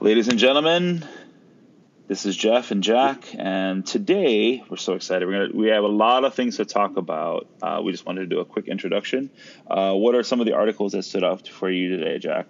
Ladies and gentlemen, this is Jeff and Jack, and today we're so excited. We have a lot of things to talk about. We just wanted to do a quick introduction. What are some of the articles that stood out for you today, Jack?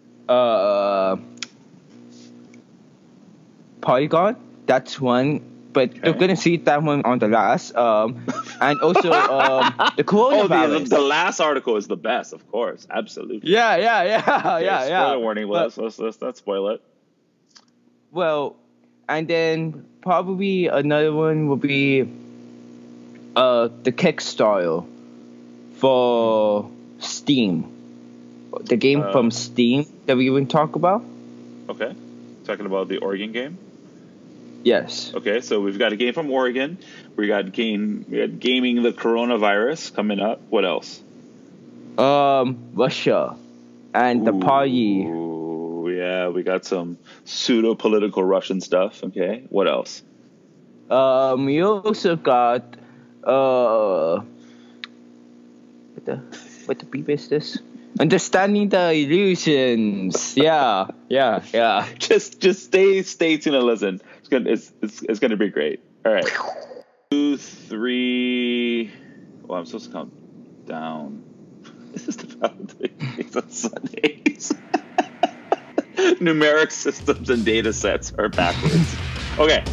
Polygon, that's one. But Okay. you're gonna see that one on the last. And also the coronavirus. The last article is the best, of course, absolutely. Yeah. Okay, spoiler warning. Let's not spoil it. Well, and then probably another one will be the Kickstarter for Steam, the game from Steam that we even talk about. Okay, talking about the Oregon game. Yes. Okay, so we've got a game from Oregon. We got gaming the coronavirus coming up. What else? Russia and the party. Ooh, yeah, we got some pseudo-political Russian stuff. Okay, what else? We also got what the beep is this? Understanding the illusions. Yeah. Just stay tuned and listen. It's gonna be great. All right. 2, 3. Well, I'm supposed to count down. This is the Valentine's on Sundays. Numeric systems and data sets are backwards. Okay.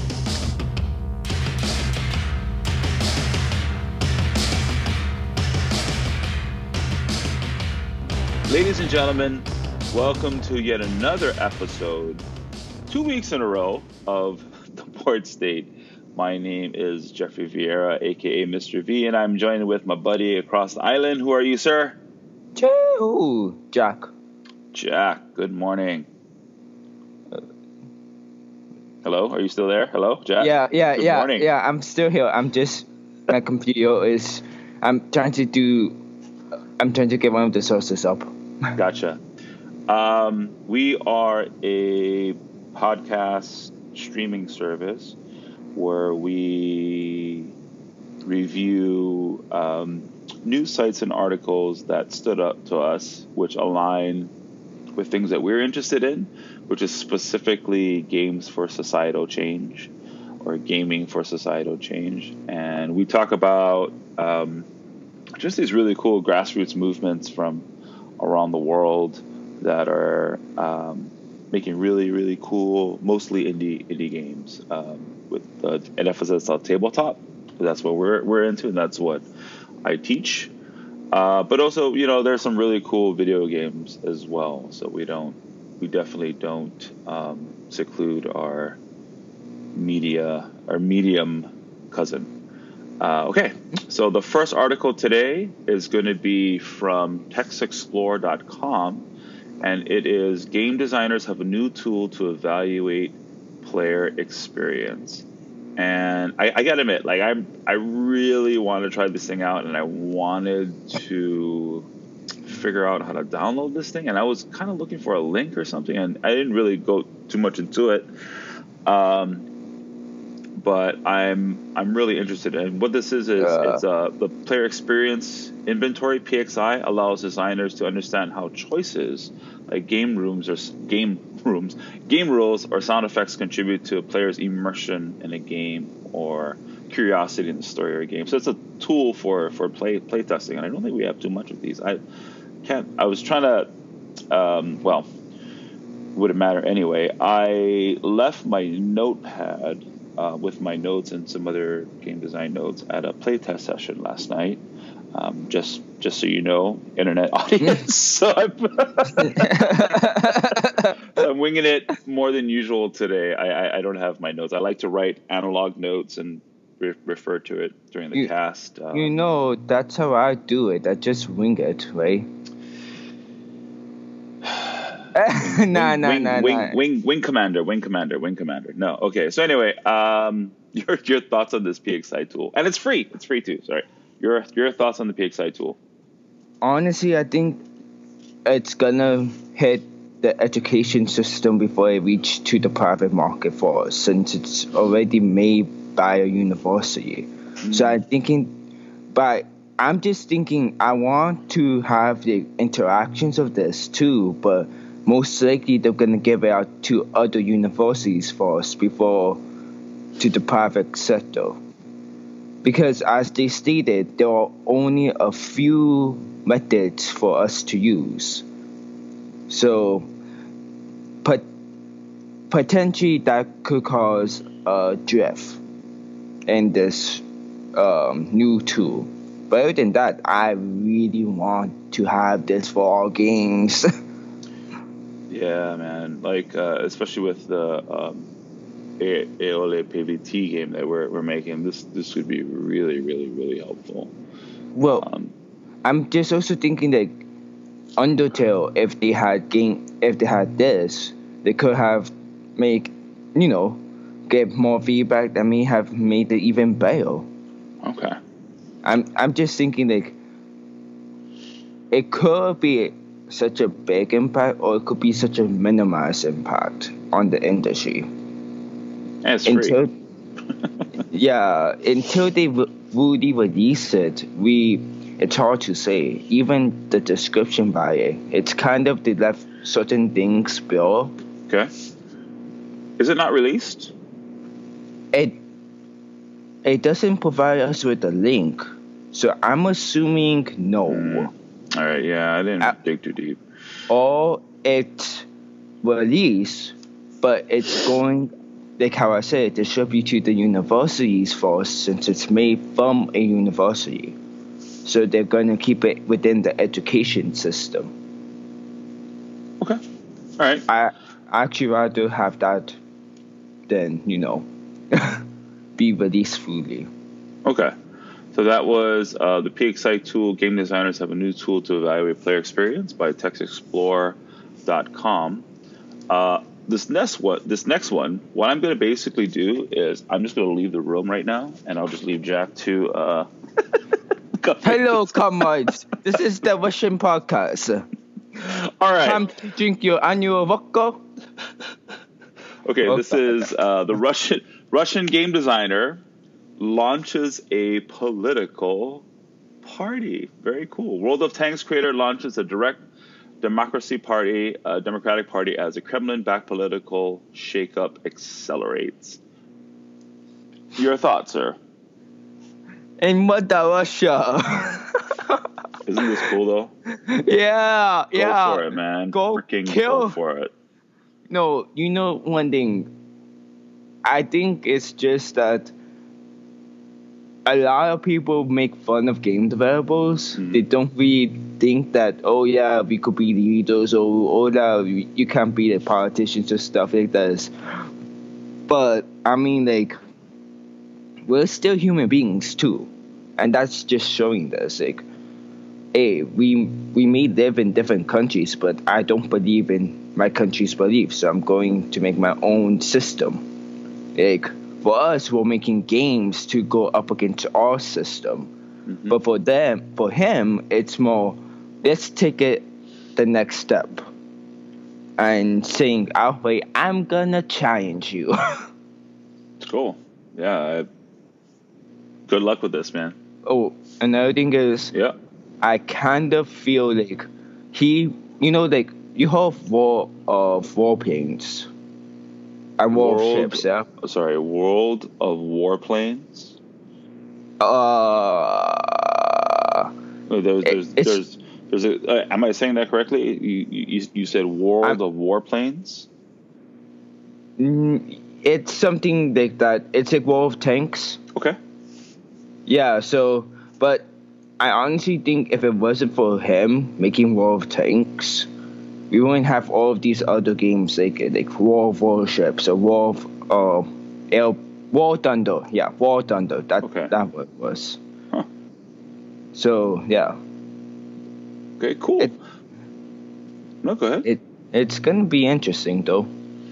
Ladies and gentlemen, welcome to yet another episode, 2 weeks in a row, of The Bored State. My name is Jeffrey Vieira, aka Mr. V, and I'm joined with my buddy across the island. Who are you, sir? Jack. Jack, good morning. Hello, are you still there? Hello, Jack? Good morning. Yeah, I'm still here. I'm just, my computer is, I'm trying to get one of the sources up. Gotcha. We are a podcast streaming service where we review news sites and articles that stood up to us, which align with things that we're interested in, which is specifically games for societal change or gaming for societal change. And we talk about just these really cool grassroots movements from around the world that are making really, really cool, mostly indie games with an emphasis on tabletop. That's what we're into, and that's what I teach. But also, there's some really cool video games as well. So we definitely don't seclude our medium cousin. Okay, so the first article today is going to be from TextExplore.com, and it is game designers have a new tool to evaluate player experience. And I gotta admit, I really want to try this thing out, and I wanted to figure out how to download this thing, and I was kind of looking for a link or something, and I didn't really go too much into it. But I'm really interested in what this is. It's the player experience inventory. PXI allows designers to understand how choices like game rules or sound effects contribute to a player's immersion in a game or curiosity in the story or a game. So it's a tool for play testing, and I don't think we have too much of these. I was trying to wouldn't matter anyway. I left my notepad with my notes and some other game design notes at a playtest session last night. Just so you know, internet audience. So I'm winging it more than usual today. I don't have my notes. I like to write analog notes and refer to it during the cast. That's how I do it. I just wing it, right? Wing commander. No, okay. So anyway, your thoughts on this PXI tool, and it's free. It's free too. Sorry, your thoughts on the PXI tool. Honestly, I think it's gonna hit the education system before it reach to the private market for us, since it's already made by a university. Mm-hmm. So I'm just thinking I want to have the interactions of this too, but most likely they're gonna give it out to other universities first before to the private sector. Because as they stated, there are only a few methods for us to use. So, potentially that could cause a drift in this new tool. But other than that, I really want to have this for all games. Yeah, man. Like especially with the Aeole PVT game that we're making, this would be really, really, really helpful. Well, I'm just also thinking that Undertale, if they had this, they could have make, get more feedback that may have made it even better. Okay. I'm just thinking like it could be such a big impact, or it could be such a minimized impact on the industry. And it's free. Until they really release it, it's hard to say. Even the description by it's kind of they left certain things bare. Okay. Is it not released? It doesn't provide us with a link, so I'm assuming no. All right, yeah, I didn't dig too deep. Or it's released, but it's going, like how I said, distribute to the universities first, since it's made from a university. So they're going to keep it within the education system. Okay. All right. I actually rather have that than, be released fully. Okay. So that was the PXI tool. Game designers have a new tool to evaluate player experience by TextExplorer.com. This next one, what I'm going to basically do is I'm just going to leave the room right now, and I'll just leave Jack to. Hello, comrades. This is the Russian podcast. All right. Time to drink your annual vodka. Okay, this is the Russian game designer launches a political party. Very cool. World of Tanks creator launches a direct democratic party as a Kremlin-backed political shakeup accelerates. Your thoughts, sir? In Mother Russia. Isn't this cool, though? Yeah. Go for it, man. Go for it. No, one thing. I think it's just that a lot of people make fun of game developers. Mm-hmm. They don't really think that, we could be leaders, or you can't be the politicians or stuff like this. But, I mean, like, we're still human beings, too. And that's just showing this, like, hey, we may live in different countries, but I don't believe in my country's beliefs, so I'm going to make my own system. Like, for us, we're making games to go up against our system. Mm-hmm. But for him, it's more, let's take it the next step. And saying, outright, I'm gonna challenge you. It's cool. Yeah. Good luck with this, man. Oh, another thing is, I kind of feel like you have warplanes and warships, yeah. Sorry, World of Warplanes. There's a. Am I saying that correctly? You said World of Warplanes. It's something like that. It's like War of Tanks. Okay. Yeah. So, but I honestly think if it wasn't for him making War of Tanks, we wouldn't have all of these other games like War of Warships or War Thunder. Yeah, War Thunder. That what it was. Huh. So yeah. Okay, cool. No, go ahead. It's gonna be interesting though.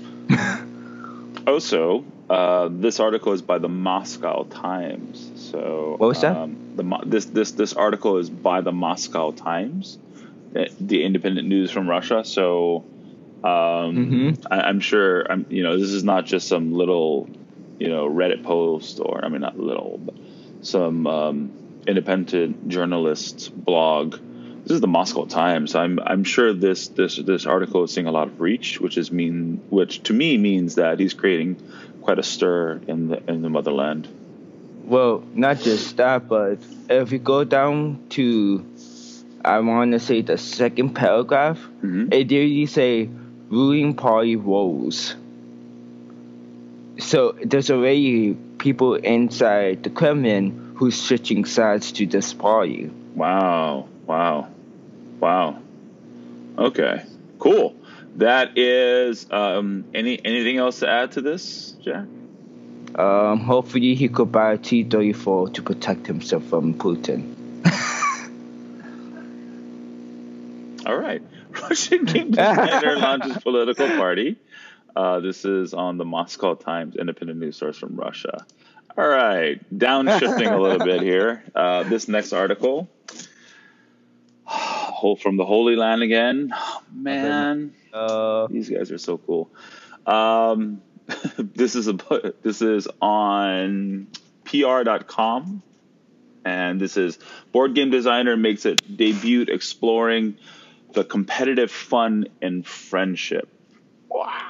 Also, this article is by the Moscow Times. So what was that? This article is by the Moscow Times, the independent news from Russia. So I'm sure this is not just some little Reddit post, or I mean not little, but some independent journalist blog. This is the Moscow Times. I'm sure this article is seeing a lot of reach, which to me means that he's creating quite a stir in the motherland. Well, not just that, but if you go down to, I want to say the second paragraph, it really say ruling party woes. So there's already people inside the Kremlin who's switching sides to this party. Wow. Okay, cool. That is anything else to add to this, Jack? Hopefully he could buy a T-34 to protect himself from Putin. All right. Russian game designer launches political party. This is on the Moscow Times, independent news source from Russia. All right, downshifting a little bit here. This next article, from the Holy Land again. Man, these guys are so cool. This is on PR.com, and this is board game designer makes a debut exploring the competitive fun in friendship. Wow.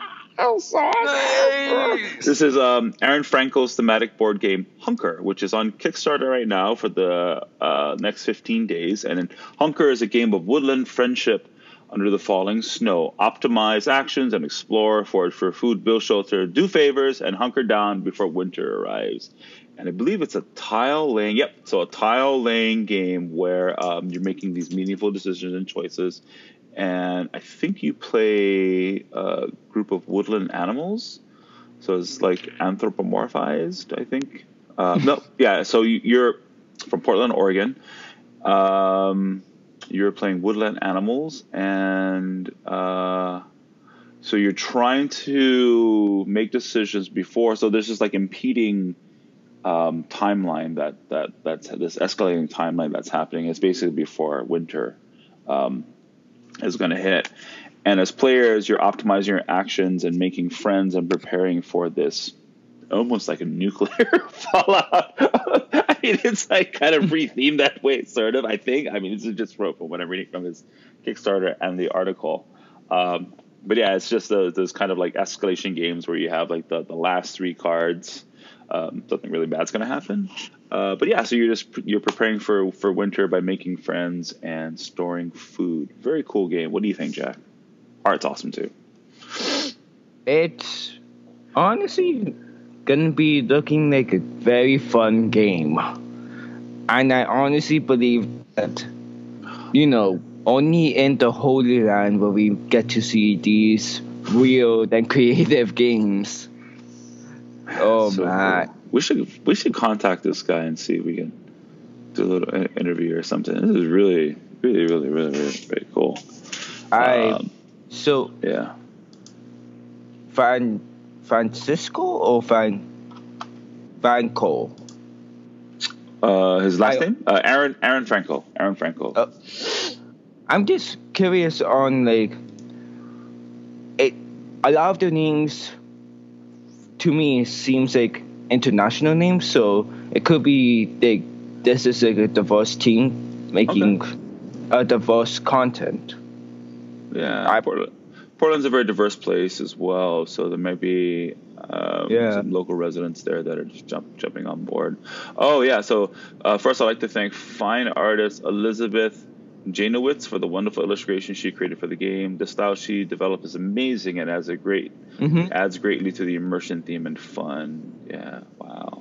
This is Aaron Frankel's thematic board game Hunker, which is on Kickstarter right now for the next 15 days. And Hunker is a game of woodland friendship under the falling snow. Optimize actions and explore, forage for food, build shelter, do favors, and hunker down before winter arrives. And I believe it's a tile laying. Yep, so a tile laying game where you're making these meaningful decisions and choices. And I think you play a group of woodland animals. So it's like anthropomorphized, I think. No, yeah, so you're from Portland, Oregon. You're playing woodland animals. And so you're trying to make decisions before. So there's just like impeding timeline that's this escalating timeline that's happening. It's basically before winter is going to hit. And as players, you're optimizing your actions and making friends and preparing for this almost like a nuclear fallout. I mean, it's like kind of rethemed that way, sort of, I think. I mean, this is just from what I'm reading from his Kickstarter and the article. But yeah, it's just those kind of like escalation games where you have like the last three cards. Something really bad's going to happen. But yeah, so you're preparing for winter by making friends and storing food. Very cool game. What do you think, Jack? Art's awesome too. It's honestly gonna be looking like a very fun game. And I honestly believe that, only in the Holy Land will we get to see these real and creative games. Oh, so man. Cool. We should contact this guy and see if we can do a little interview or something. This is really, really, really, really, really very cool. Yeah. Francisco or Franco? His last name? Aaron Frankel. Aaron Frankel. I'm just curious on like a lot of the names to me seems like international names, so it could be like this is like a diverse team making a diverse content. Yeah, Portland's a very diverse place as well, so there might be some local residents there that are just jumping on board. Oh yeah, so first I'd like to thank fine artist Elizabeth Janowitz for the wonderful illustration she created for the game. The style she developed is amazing and adds greatly to the immersion theme and fun. Yeah, wow.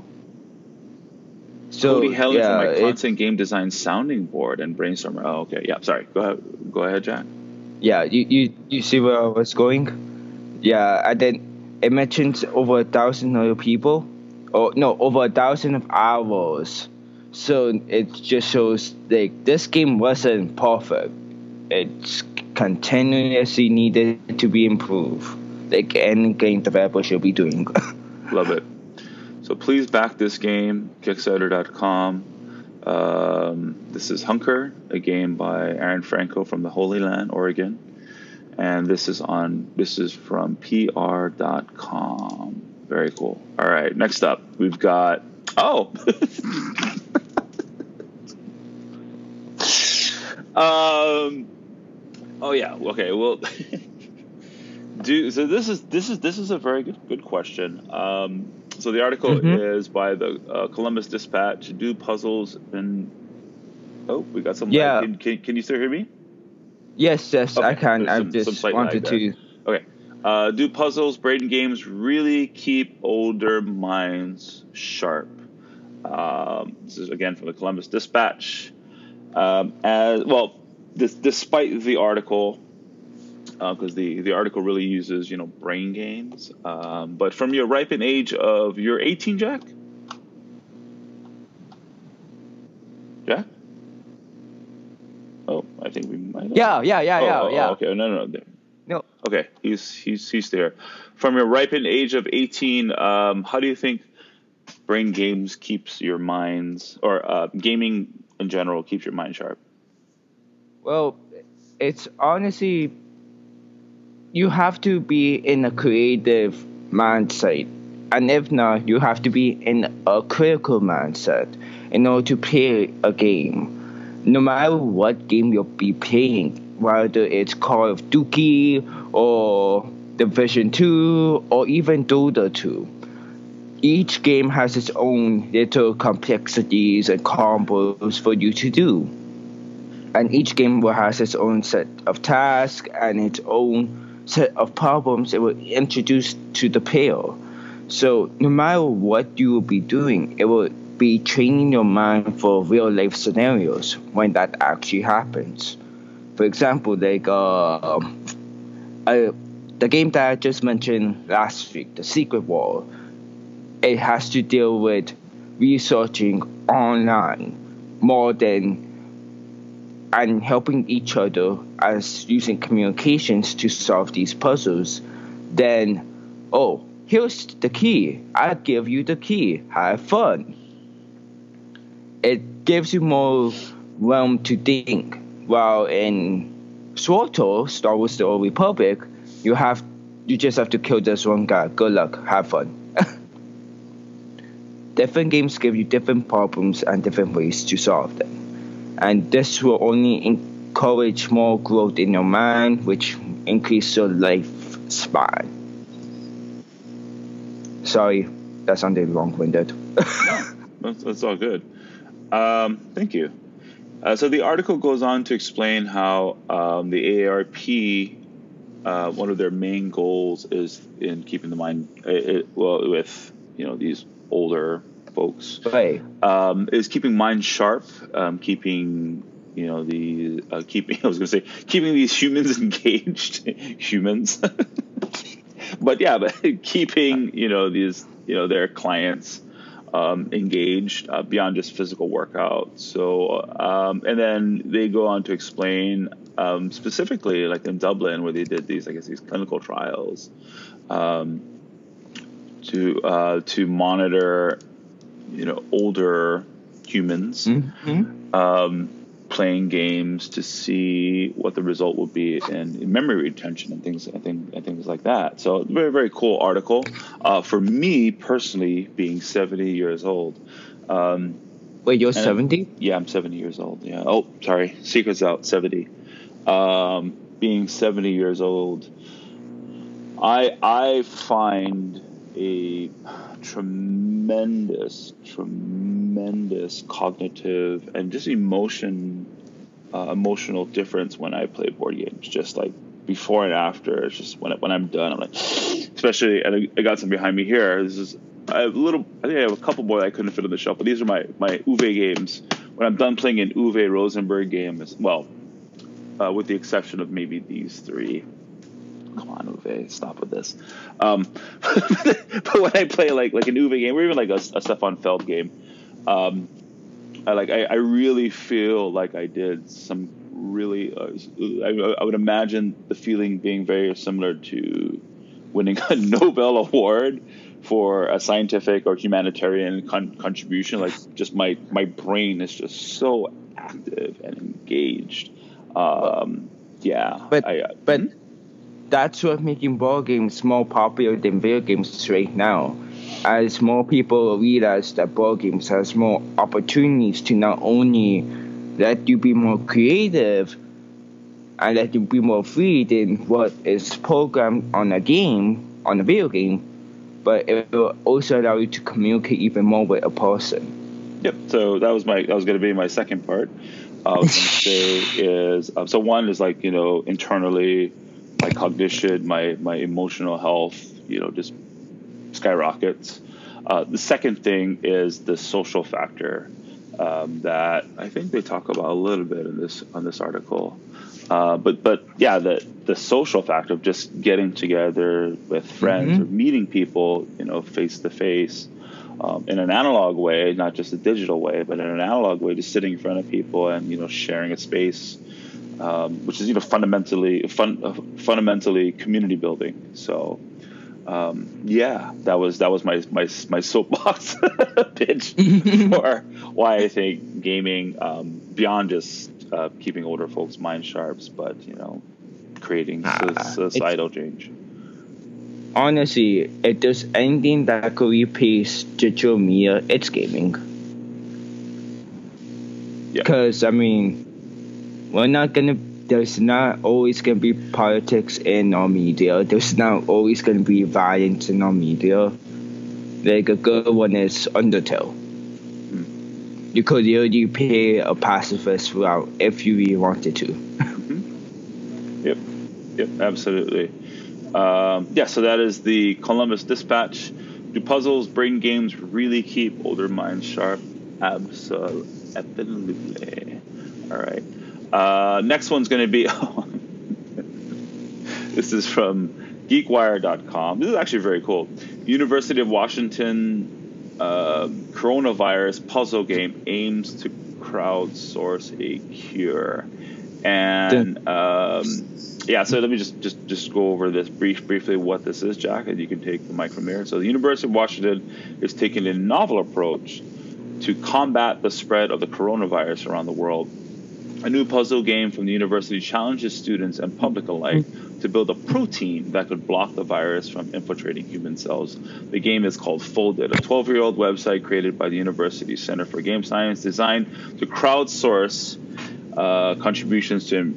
So Cody Helen for my content game design sounding board and brainstormer. Oh, okay, yeah. Sorry, go ahead, Jack. Yeah, you see where I was going? Yeah, and then it mentions over 1,000 other people. Over 1,000 hours. So it just shows like this game wasn't perfect. It's continuously needed to be improved. Like any game developer should be doing. Love it. So please back this game, Kickstarter.com. This is Hunker, a game by Aaron Franco from the Holy Land, Oregon. And this is from PR.com. Very cool. All right, next up, we've got... Um. Oh yeah. Okay. Well. So this is a very good question. So the article Mm-hmm. is by the Columbus Dispatch. Do puzzles and we got some lag. Yeah. Can you still hear me? Yes, I Okay, can. there's I some just slight lag wanted there. to. Okay. Do puzzles, brain games really keep older minds sharp? This is again from the Columbus Dispatch. As well, despite the article, because the article really uses brain games. But from your ripened age of you're 18, Jack. Jack. Oh, I think we might have. Yeah. Oh, okay. No. No. Okay, he's there. From your ripened age of 18, how do you think brain games keeps your minds, or gaming in general keeps your mind sharp? Well, it's honestly, you have to be in a creative mindset, and if not, you have to be in a critical mindset in order to play a game. No matter what game you'll be playing, whether it's Call of Duty or Division 2 or even Dota 2, each game has its own little complexities and combos for you to do. And each game will have its own set of tasks and its own set of problems it will introduce to the player. So no matter what you will be doing, it will be training your mind for real life scenarios when that actually happens. For example, the game that I just mentioned last week, The Secret War, it has to deal with researching online more than and helping each other as using communications to solve these puzzles. Then, oh, here's the key. I'll give you the key. Have fun. It gives you more realm to think. While in SWTOR, Star Wars: The Old Republic, you just have to kill this one guy. Good luck. Have fun. Different games give you different problems and different ways to solve them. And this will only encourage more growth in your mind, which increase your lifespan. Sorry, that sounded long-winded. That's all good. Thank you. So the article goes on to explain how the AARP, one of their main goals is in keeping the mind, with these older folks, Right. is keeping mind sharp, keeping keeping I was going to say keeping these humans engaged, humans, but keeping their clients engaged beyond just physical workout. So and then they go on to explain specifically, like in Dublin, where they did these clinical trials to monitor older humans playing games to see what the result will be in memory retention and things like that. So very, very cool article. For me personally, being 70 years old. Wait, you're 70? Yeah, I'm 70 years old. Yeah. Oh, sorry. Secret's out. 70. Being 70 years old, I find a tremendous cognitive and just emotional difference when I play board games. Just like before and after, it's just when I'm done, I'm like, especially, and I got some behind me here. I think I have a couple more that I couldn't fit on the shelf, but these are my Uwe games. When I'm done playing an Uwe Rosenberg game, with the exception of maybe these three. Come on, Uwe, stop with this. But when I play like an Uwe game, or even like a Stefan Feld game, I really feel like I did some really. I would imagine the feeling being very similar to winning a Nobel Award for a scientific or humanitarian contribution. Like, just my brain is just so active and engaged. But that's what making board games more popular than video games right now. As more people realize that board games has more opportunities to not only let you be more creative and let you be more free than what is programmed on a video game, but it will also allow you to communicate even more with a person. Yep. So that was going to be my second part. I was going to say is so one is like, internally, my cognition, my emotional health, just skyrockets. The second thing is the social factor that I think they talk about a little bit on this article. But yeah, the social factor of just getting together with friends or meeting people, face to face, in an analog way, not just a digital way, but in an analog way, just sitting in front of people and sharing a space, which is fundamentally community building. So yeah, that was my soapbox pitch for why I think gaming, beyond just keeping older folks' mind sharps, but creating societal change. Honestly, if there's anything that could replace digital media, it's gaming. Yeah. Because there's not always gonna be politics in our media. There's not always gonna be violence in our media. Like a good one is Undertale. You could really play a pacifist route if you really wanted to. Yep, absolutely. So that is the Columbus Dispatch. Do puzzles, brain games really keep older minds sharp? Absolutely. All right. Next one's going to be, this is from geekwire.com. This is actually very cool. University of Washington coronavirus puzzle game aims to crowdsource a cure. And so let me just go over this briefly what this is, Jack, and you can take the mic from here. So the University of Washington is taking a novel approach to combat the spread of the coronavirus around the world. A new puzzle game from the university challenges students and public alike to build a protein that could block the virus from infiltrating human cells. The game is called Folded, a 12-year-old website created by the University Center for Game Science designed to crowdsource contributions to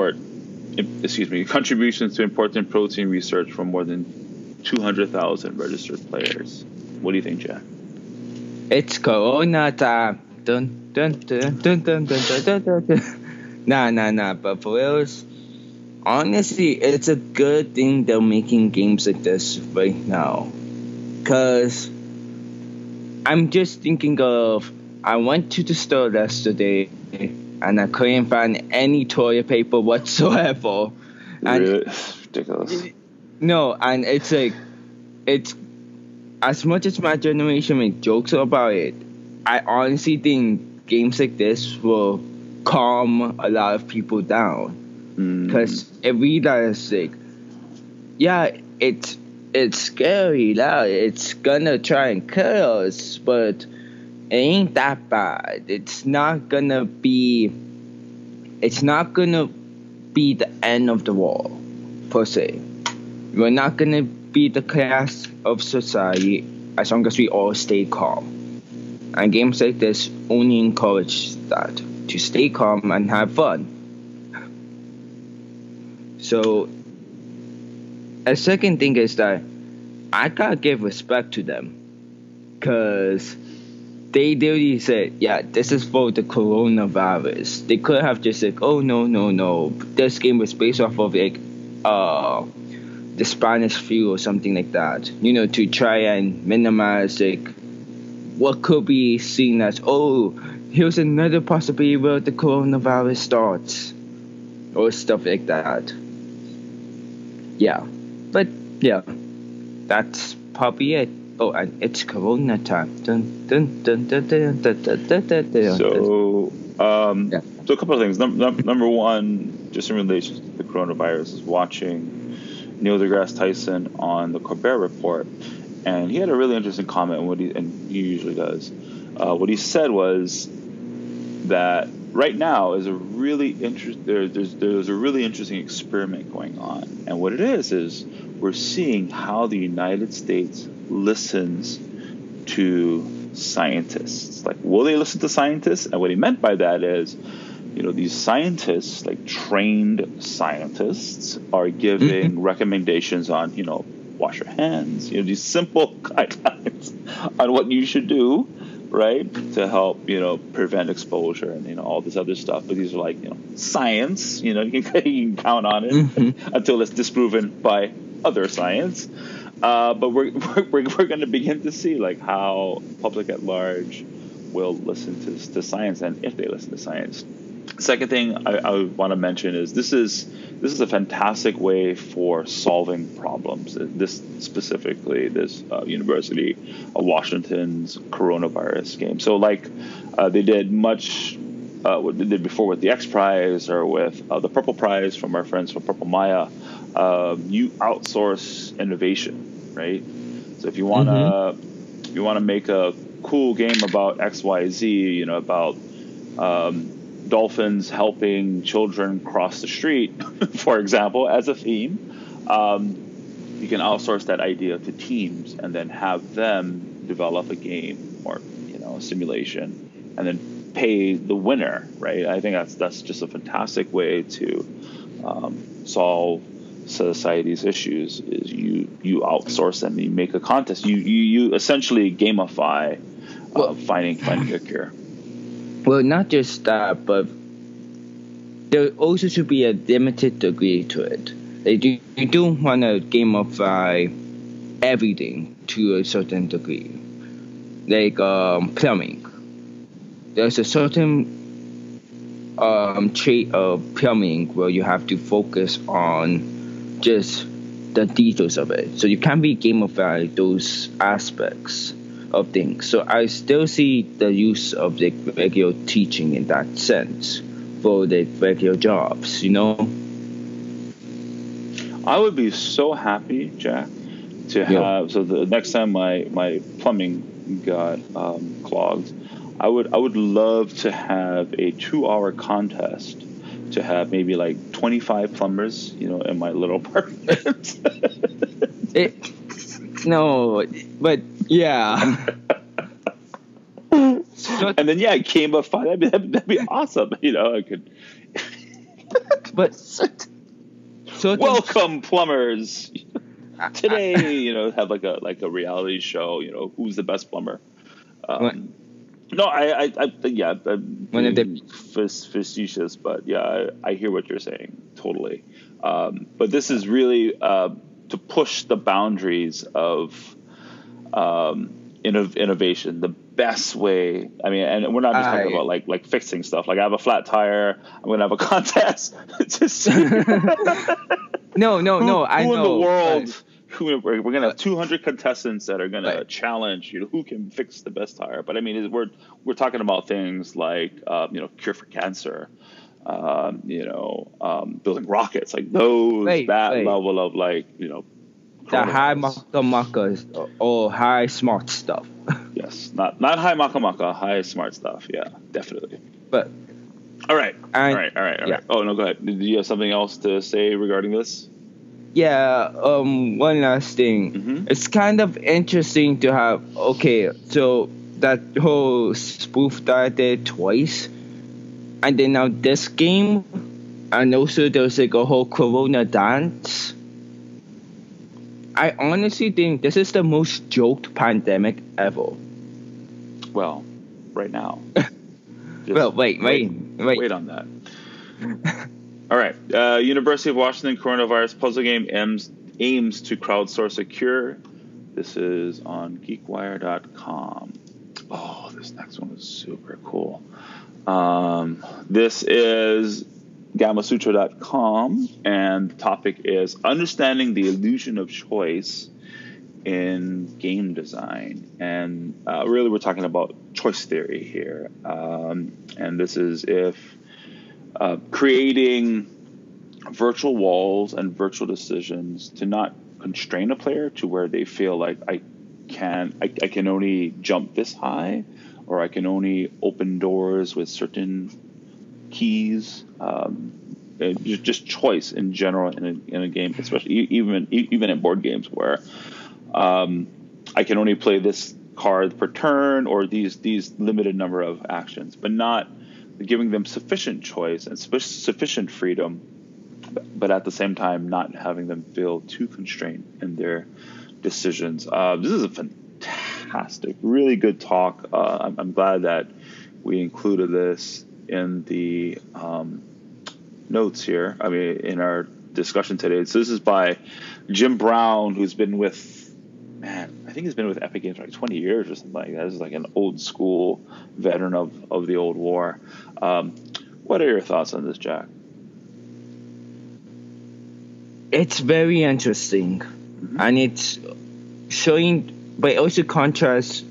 important protein research from more than 200,000 registered players. What do you think, Jack? It's Corona time. Dun dun dun dun dun dun dun dun dun. Nah. But for reals, honestly, it's a good thing they're making games like this right now. Cause I'm just thinking of, I went to the store yesterday and I couldn't find any toilet paper whatsoever. And really? Ridiculous. No, and it's like, it's as much as my generation make jokes about it, I honestly think games like this will calm a lot of people down. Because it realizes, it's scary, it's gonna try and kill us, but it ain't that bad. It's not gonna be the end of the world, per se. We're not gonna be the class of society as long as we all stay calm. And games like this only encourage that, to stay calm and have fun. So, a second thing is that I gotta give respect to them. Because they literally said, this is for the coronavirus. They could have just said, oh, no. This game was based off of the Spanish flu or something like that. To try and minimize what could be seen as, here's another possibility where the coronavirus starts. Or stuff like that. Yeah. But, that's probably it. Oh, and it's Corona time. Dun, dun, dun, dun, dun, dun, dun, dun, dun, dun. So a couple of things. Number one, just in relation to the coronavirus, is watching Neil deGrasse Tyson on the Colbert Report. And he had a really interesting comment, and he usually does. What he said was that right now is a really there's a really interesting experiment going on, and what it is we're seeing how the United States listens to scientists. Like, will they listen to scientists? And what he meant by that is these scientists, like trained scientists, are giving recommendations on, wash your hands, these simple guidelines on what you should do, right, to help, prevent exposure and, all this other stuff. But these are like, science, you can count on it until it's disproven by other science. But we're going to begin to see like how public at large will listen to science, and if they listen to science. Second thing I want to mention is this is a fantastic way for solving problems. This specifically, this University of Washington's coronavirus game. So like they did much what they did before with the X Prize or with the Purple Prize from our friends from Purple Maya. You outsource innovation, right? So if you wanna make a cool game about XYZ, about dolphins helping children cross the street, for example, as a theme, you can outsource that idea to teams and then have them develop a game or a simulation and then pay the winner, right? I think that's just a fantastic way to solve society's issues. Is you outsource them, you make a contest, you essentially gamify finding a cure. Well, not just that, but there also should be a limited degree to it. You don't want to gamify everything to a certain degree. Like plumbing. There's a certain trait of plumbing where you have to focus on just the details of it. So you can't be gamify those aspects of things. So I still see the use of the regular teaching in that sense for the regular jobs, I would be so happy, Jack, to have. So the next time my plumbing got clogged, I would love to have a 2-hour contest to have maybe like 25 plumbers, in my little apartment. No, but yeah. And then it came up fun. That'd be awesome. I could. But welcome plumbers. Today, have like a reality show. Who's the best plumber? No, I'm facetious, but I hear what you're saying totally. But this is really to push the boundaries of innovation. The best way. I mean, and we're not just talking about like fixing stuff. Like I have a flat tire. I'm gonna have a contest to see. No. Who I know. In the world? We're gonna have 200 contestants that are gonna challenge who can fix the best tire. But I mean, we're talking about things like cure for cancer, building rockets, like those level of the high maka or high smart stuff. Yes, not high maka, high smart stuff. Yeah, definitely. But all right. Oh no, go ahead. Did you have something else to say regarding this? Yeah, one last thing. Mm-hmm. It's kind of interesting to have, so that whole spoof that I did twice, and then now this game, and also there's like a whole Corona dance. I honestly think this is the most joked pandemic ever. Well, right now. Well, wait on that. All right. University of Washington coronavirus puzzle game aims to crowdsource a cure. This is on geekwire.com. Oh, this next one is super cool. This is gamasutra.com, and the topic is understanding the illusion of choice in game design. And really we're talking about choice theory here. And this is if creating virtual walls and virtual decisions to not constrain a player to where they feel like I can only jump this high, or I can only open doors with certain keys. Just choice in general in a game, especially even in board games where I can only play this card per turn or these limited number of actions, but not giving them sufficient choice and sufficient freedom, but at the same time not having them feel too constrained in their decisions. This is a fantastic, really good talk. I'm glad that we included this in the notes here. I mean, in our discussion today. So this is by Jim Brown, who's been with, I think he's been with Epic Games for like 20 years or something like that. This is like an old school veteran of the old war. What are your thoughts on this, Jack? It's very interesting, and it's showing, but it also contrasts.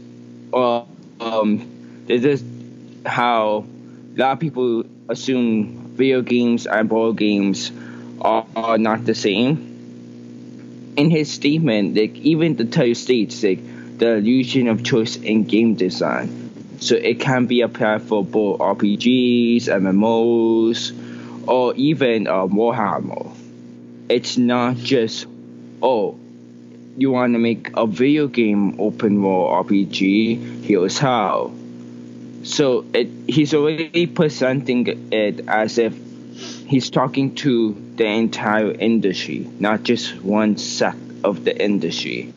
This is how a lot of people assume video games and board games are not the same. In his statement, like even the title states like the illusion of choice in game design, so it can be applied for both RPGs, MMOs, or even Warhammer. It's not just, you want to make a video game open world RPG, here's how. So he's already presenting it as if he's talking to the entire industry, not just one sect of the industry.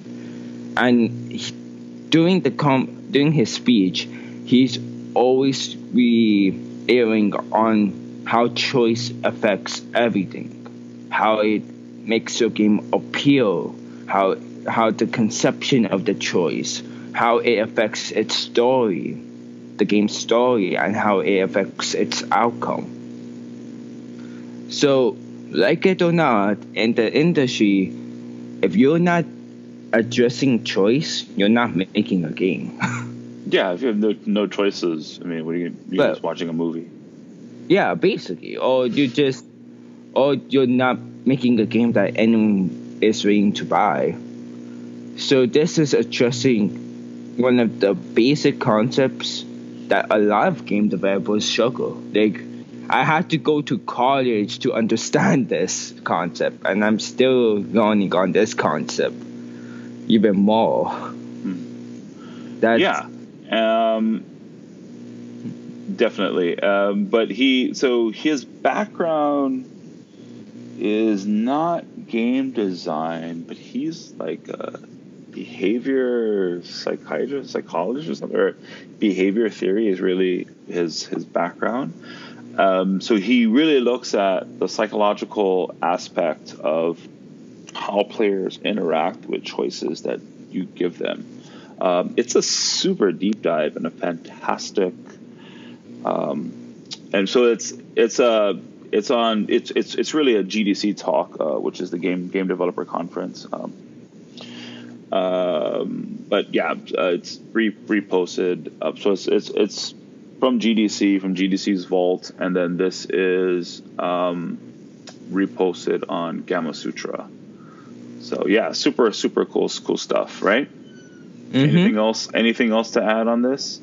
And during his speech, he's always airing on how choice affects everything. How it makes your game appeal, how the conception of the choice, how it affects its story, the game's story, and how it affects its outcome. So, like it or not, in the industry, if you're not addressing choice, you're not making a game. Yeah, if you have no choices, I mean, you're just watching a movie. Yeah, basically, or you're not making a game that anyone is willing to buy. So this is addressing one of the basic concepts that a lot of game developers struggle. Like, I had to go to college to understand this concept, and I'm still learning on this concept even more. Definitely. But his background is not game design, but he's like a behavior psychologist or something, or behavior theory is really his background. So he really looks at the psychological aspect of how players interact with choices that you give them. It's a super deep dive and a fantastic, and so it's really a GDC talk, which is the game developer conference. But yeah, it's reposted. So it's from GDC's vault, and then this is reposted on Gamasutra. So yeah, super cool stuff, right? Mm-hmm. Anything else to add on this?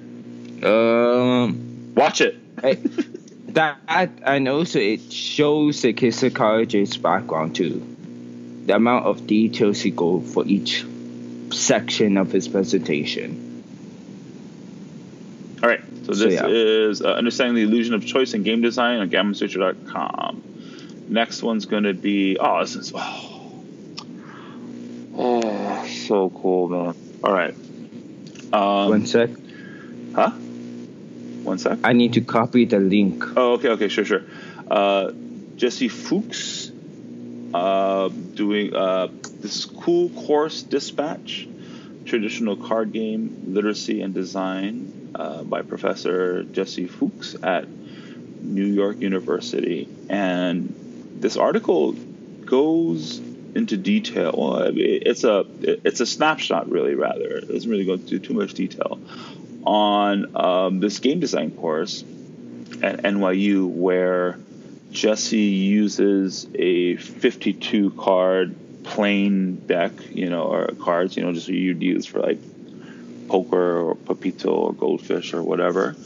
Watch it. That, and also it shows like his psychologist's background too. The amount of details he go for each section of his presentation. All right, so this is Understanding the Illusion of Choice in Game Design on GammaSutra.com. Next one's going to be this is so cool, man. All right. 1 sec. Huh? 1 sec. I need to copy the link. Oh, okay, sure. Jesse Fuchs doing this cool course, Dispatch, traditional card game literacy and design by Professor Jesse Fuchs at New York University. And this article goes into detail. Well, I mean, it's a snapshot, really. Rather, it doesn't really go into too much detail on this game design course at NYU, where Jesse uses a 52 card plain deck, or cards, just you'd use for like poker or Papito or Goldfish or whatever.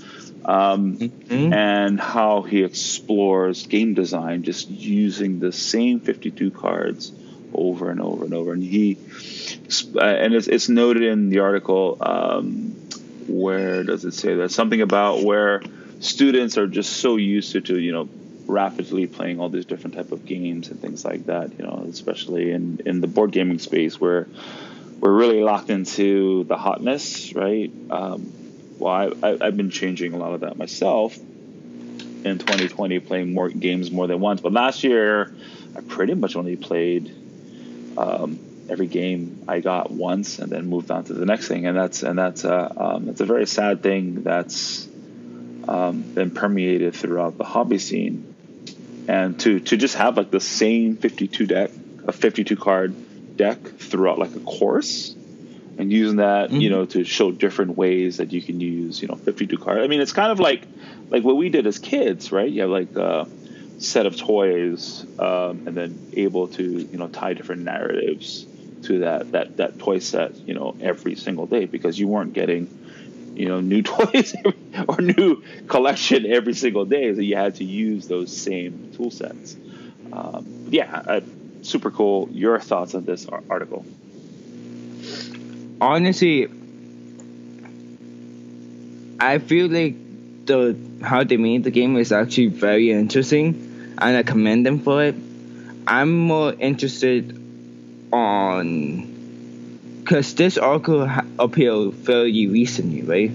And how he explores game design just using the same 52 cards over and over and over. And it's noted in the article, where does it say that? Something about where students are just so used to rapidly playing all these different type of games and things like that, especially in the board gaming space where we're really locked into the hotness, right? Well, I've been changing a lot of that myself in 2020, playing more games more than once. But last year, I pretty much only played every game I got once, and then moved on to the next thing. And that's a very sad thing that's been permeated throughout the hobby scene. And to just have like the same 52 card deck throughout like a course, and using that, to show different ways that you can use, 52 cards. I mean, it's kind of like what we did as kids, right? You have like a set of toys, and then able to, tie different narratives to that toy set, every single day, because you weren't getting, new toys or new collection every single day. So you had to use those same tool sets. Super cool. Your thoughts on this article? Honestly, I feel like how they made the game is actually very interesting, and I commend them for it. I'm more interested because this article appeared fairly recently, right?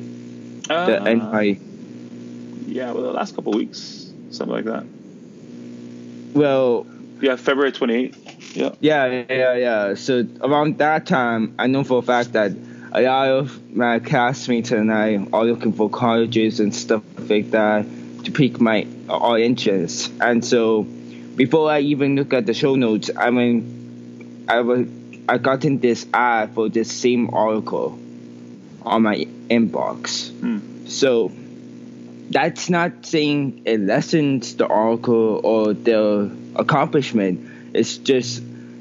The last couple of weeks, something like that. Well, yeah, February 28th. Yeah. So around that time, I know for a fact that a lot of my classmates and I are looking for colleges and stuff like that to pique our interest. And so before I even look at the show notes, I got in this ad for this same article on my inbox. So that's not saying it lessens the article or the accomplishment. It's just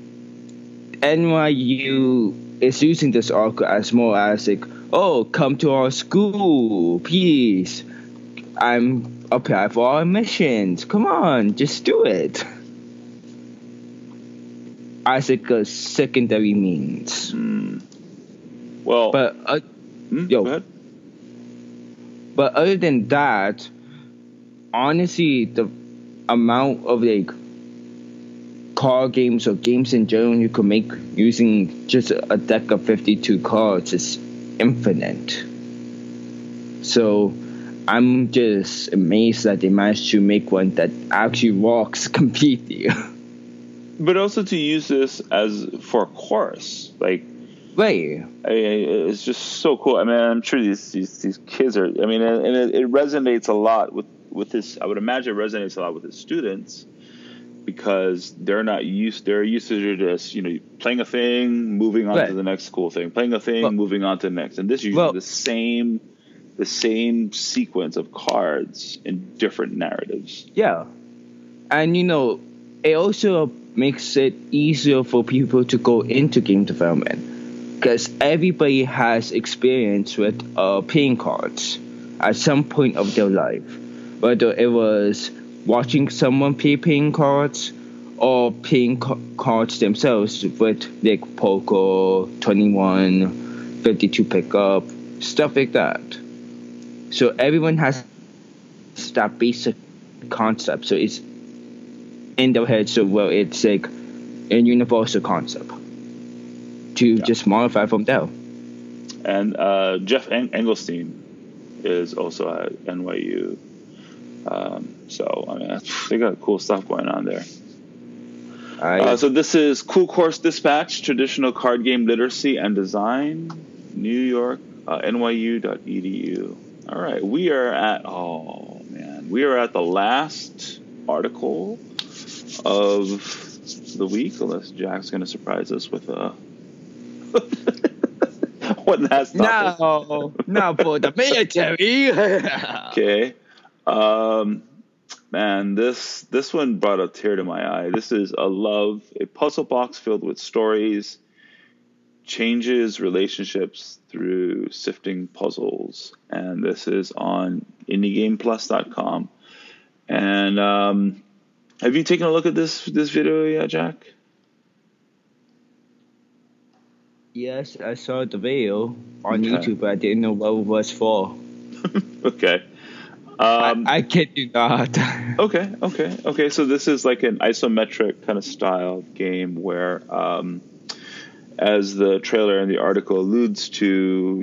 NYU is using this article as more as like, oh, come to our school, please. I'm apply for our admissions. Come on, just do it. As like a secondary means. Well, but go ahead. But other than that, honestly, the amount of like card games or games in general you could make using just a deck of 52 cards is infinite. So I'm just amazed that they managed to make one that actually works completely. But also to use this for a course, like. Right. It's just so cool. I mean, I'm sure these kids are. I mean, and it resonates a lot with this. I would imagine it resonates a lot with the students because they're not used. They're used to just playing a thing, moving on to the next cool thing, playing a thing, moving on to the next, and this usually the same sequence of cards in different narratives. Yeah, and it also makes it easier for people to go into game development. Because everybody has experience with playing cards at some point of their life. Whether it was watching someone play playing cards or playing cards themselves with like poker, 21, 52 pickup, stuff like that. So everyone has that basic concept. So it's in their head, so it's like a universal concept. To just modify from there. And Jeff Engelstein is also at NYU. So, I mean, they got cool stuff going on there. So this is Cool Course Dispatch, Traditional Card Game Literacy and Design, New York, NYU.edu. All right, we are at the last article of the week, unless Jack's going to surprise us with a... What last topic? No, for the military. Okay. Man, this one brought a tear to my eye. This is a puzzle box filled with stories, changes relationships through sifting puzzles. And this is on indiegameplus.com. And have you taken a look at this video yet, Jack? Yes, I saw the video on YouTube, but I didn't know what it was for. Okay. I kid you not. Okay. So this is like an isometric kind of style game where, as the trailer and the article alludes to,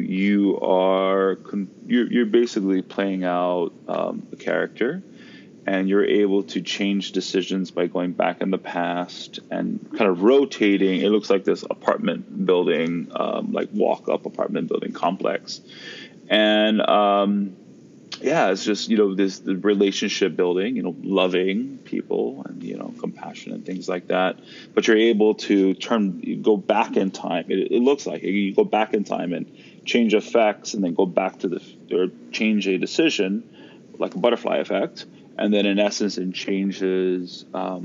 you're basically playing out a character, and you're able to change decisions by going back in the past and kind of rotating. It looks like this apartment building, like walk-up apartment building complex, and yeah, it's just this the relationship building, loving people and compassion and things like that. But you're able to go back in time. It looks like you go back in time and change effects, and then go back to or change a decision, like a butterfly effect, and then in essence it changes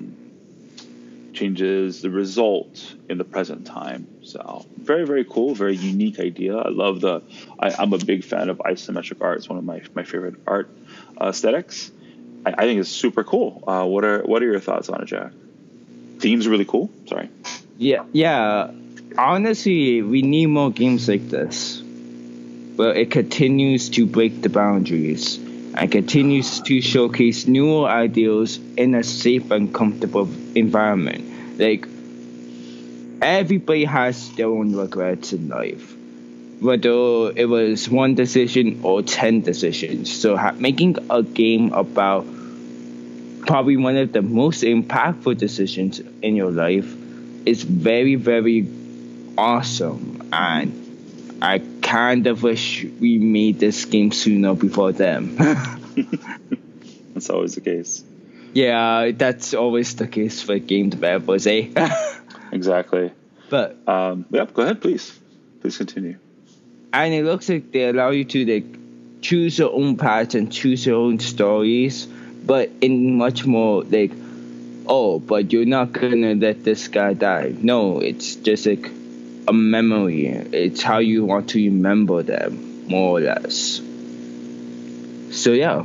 the result in the present time. So very, very cool, very unique idea. I love I'm a big fan of isometric art. It's one of my favorite art aesthetics. I think it's super cool. What are your thoughts on it, Jack? Theme's really cool. Sorry. Yeah. Honestly, we need more games like this, where it continues to break the boundaries and continues to showcase newer ideals in a safe and comfortable environment. Like, everybody has their own regrets in life, whether it was one decision or 10 decisions. So making a game about probably one of the most impactful decisions in your life is very, very awesome. And I kind of wish we made this game sooner before them. That's always the case. Yeah, that's always the case for game developers, eh? Exactly. But yep, go ahead, please continue. And it looks like they allow you to choose your own paths and choose your own stories, but in much more but you're not gonna let this guy die. No, it's just like a memory. It's how you want to remember them, more or less. So yeah,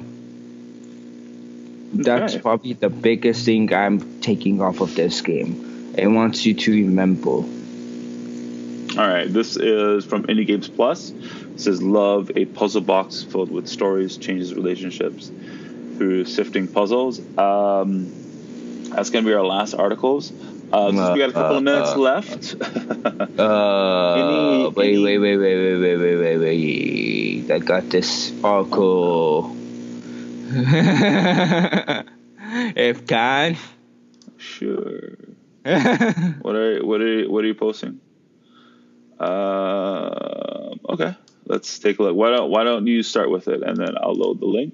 that's probably the biggest thing I'm taking off of this game. It wants you to remember. All right, this is from Indie Games Plus. It says, "Love a puzzle box filled with stories, changes relationships through sifting puzzles." That's gonna be our last articles. Since we got a couple of minutes left. Wait. I got this article. If can. Sure. What are you posting? Okay, let's take a look. Why don't you start with it, and then I'll load the link.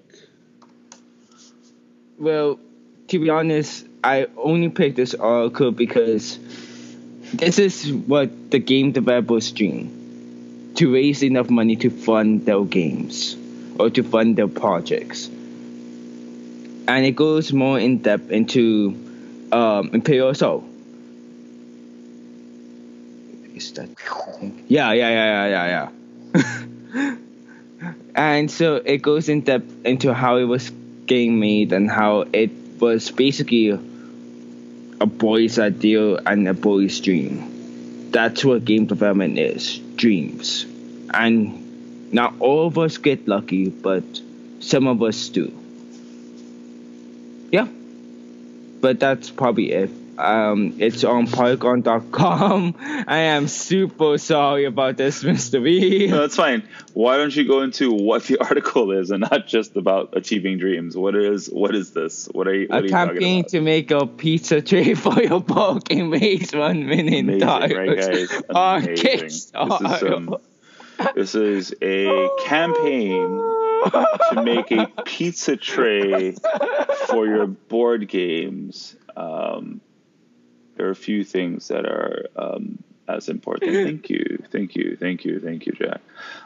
Well, to be honest, I only picked this article because this is what the game developers dream: to raise enough money to fund their games or to fund their projects. And it goes more in depth into Imperial Assault. Is that? Yeah. And so it goes in depth into how it was getting made and how it was basically a boy's ideal and a boy's dream. That's what game development is: dreams. And not all of us get lucky, but some of us do. Yeah, but that's probably it. It's on Polygon.com. I am super sorry about this, Mr. B. No, that's fine. Why don't you go into what the article is and not just about achieving dreams? What is this? What are you talking about? A campaign to make a pizza tray for your bulk and raise $1 million. Amazing, right, guys? On Kickstarter. This is a campaign to make a pizza tray for your board games. There are a few things that are as important. Thank you, Jack.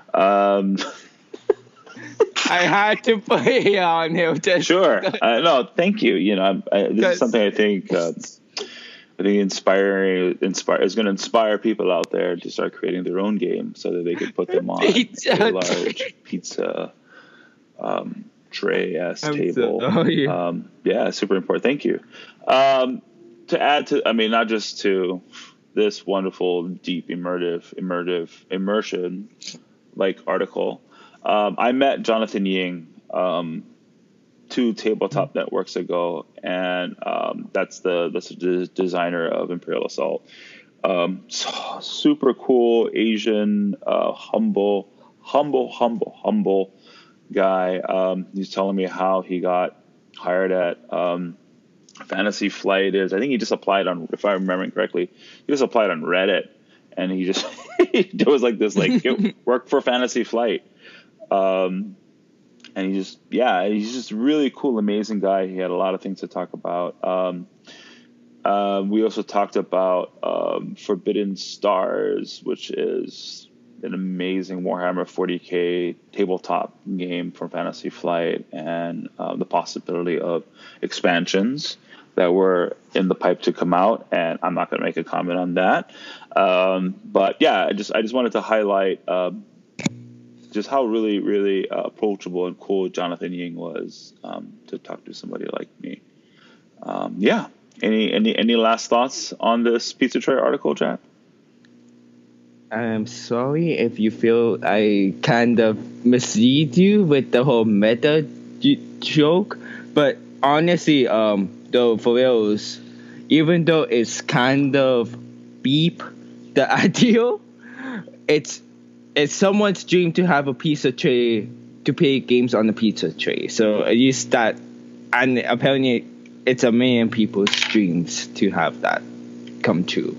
I had to put it on here. Sure. No, thank you. This is something I think inspiring is going to inspire people out there to start creating their own games so that they can put them on a large pizza tray-ass table. Yeah, super important. Thank you. To add to, not just to this wonderful, deep, immersion like article, I met Jonathan Ying 2 tabletop networks ago, and that's the designer of Imperial Assault. Super cool Asian, humble guy. He's telling me how he got hired at Fantasy Flight. I think he just applied on, if I'm remembering correctly, he just applied on Reddit, and he just there was like this work for Fantasy Flight. And he's just really cool, amazing guy. He had a lot of things to talk about. We also talked about Forbidden Stars, which is an amazing Warhammer 40K tabletop game from Fantasy Flight, and the possibility of expansions that were in the pipe to come out. And I'm not going to make a comment on that. But yeah, I just wanted to highlight just how really, really approachable and cool Jonathan Ying was to talk to somebody like me. Yeah. Any last thoughts on this Pizza Tray article, Jack? I'm sorry if you feel I kind of mislead you with the whole meta joke, but honestly, though, for reals, even though it's kind of beep the ideal, it's someone's dream to have a pizza tray, to play games on a pizza tray. So at least that, and apparently it's a million people's dreams to have that come true.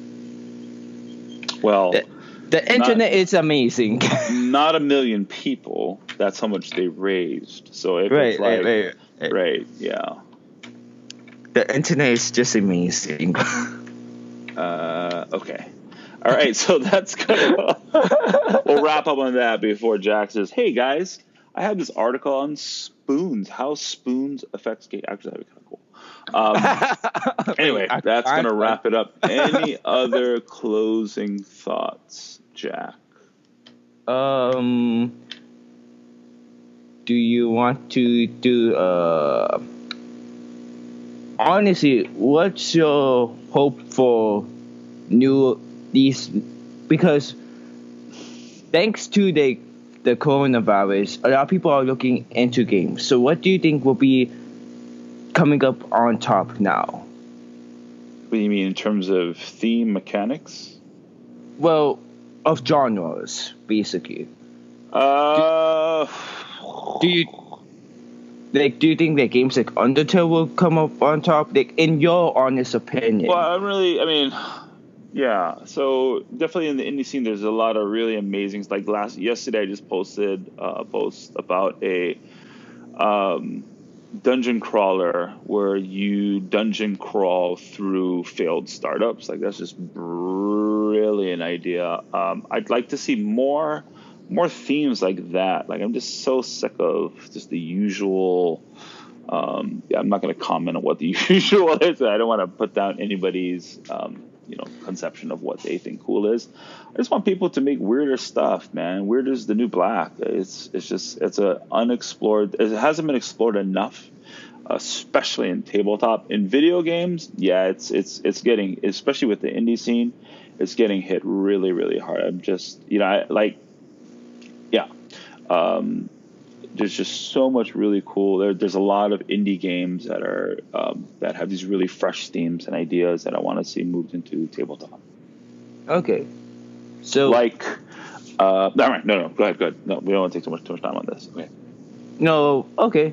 Well, the internet is amazing. Not a million people. That's how much they raised. So if it's like, right, yeah. The internet is just amazing. Okay. All right, so that's gonna. We'll wrap up on that before Jack says, "Hey guys, I have this article on spoons. How spoons affects game." Actually, that'd be kind of cool. Anyway, that's gonna wrap it up. Any other closing thoughts, Jack? Do you want to do honestly, what's your hope for these, because thanks to the coronavirus, a lot of people are looking into games. So what do you think will be coming up on top now? What do you mean in terms of theme mechanics? Well, of genres, basically. Do you think that games like Undertale will come up on top? Like, in your honest opinion? Well, yeah. So definitely in the indie scene, there's a lot of really amazing. Like yesterday, I just posted a post about a dungeon crawler where you dungeon crawl through failed startups. Like, that's just brilliant idea. I'd like to see more themes like that. Like, I'm just so sick of just the usual. I'm not going to comment on what the usual is. I don't want to put down anybody's conception of what they think cool is. I just want people to make weirder stuff, man. Weird is the new black. It's a unexplored. It hasn't been explored enough, especially in tabletop. In video games, yeah, it's getting, especially with the indie scene, it's getting hit really, really hard. I'm just, there's just so much really cool. There's a lot of indie games that are that have these really fresh themes and ideas that I want to see moved into tabletop. Okay, so no, go ahead. No, we don't want to take too much time on this. Okay.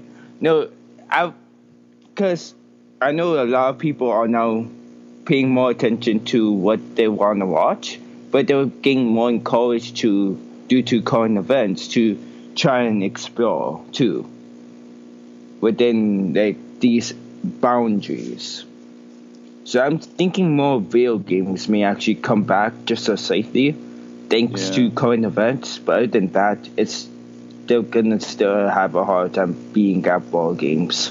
Because I know a lot of people are now paying more attention to what they want to watch, but they're getting more encouraged due to current events to try and explore too within these boundaries. So I'm thinking more video games may actually come back just as safely thanks to current events, but other than that, they're gonna still have a hard time being at ball games.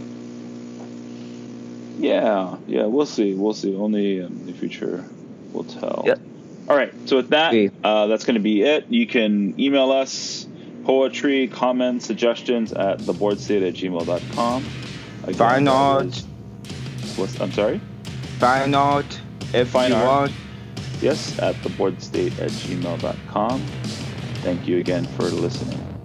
Yeah, we'll see. Only the future will tell. Yep. All right, so with that, that's going to be it. You can email us poetry, comments, suggestions at theboardstate@gmail.com. Fine art. I'm sorry? Fine art, if you want. Yes, at theboardstate@gmail.com. Thank you again for listening.